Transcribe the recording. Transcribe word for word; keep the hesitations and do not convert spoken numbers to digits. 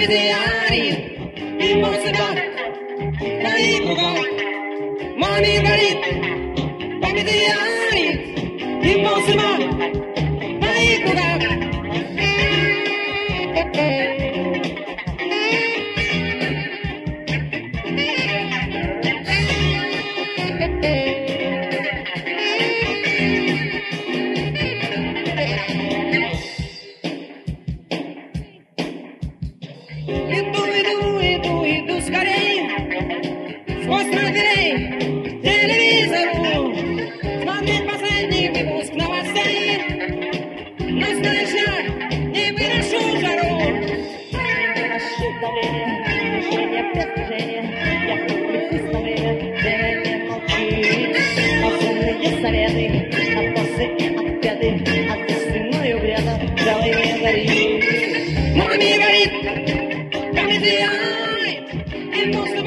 Money, impossible. Money, impossible. Иду, иду, иду, иду скорей, смотреть телевизору, смотреть последний выпуск новостей. Настоящая, не выношу жару. Не выношу давление, движение без движения. Я люблю представление, время не молчи. Разумные советы, а после обеды, а весною вреда, давай не гори. Маме горит, come the eye,